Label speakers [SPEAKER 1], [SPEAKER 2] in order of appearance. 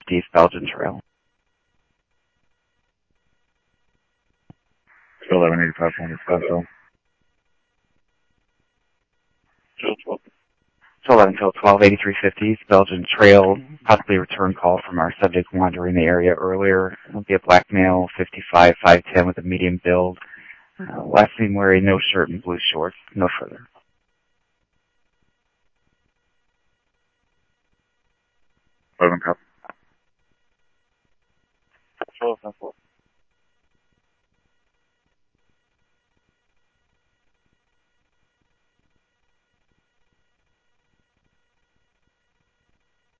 [SPEAKER 1] East Belgian Trail.
[SPEAKER 2] 1185 Point Special.
[SPEAKER 1] 11 till 128350 East Belgian Trail. Possibly a return call from our subject wandering the area earlier. It'll be a black male, 55, 5'10", with a medium build. Last seen wearing no shirt and blue shorts. No further.
[SPEAKER 2] 11 copy.
[SPEAKER 3] 12-4.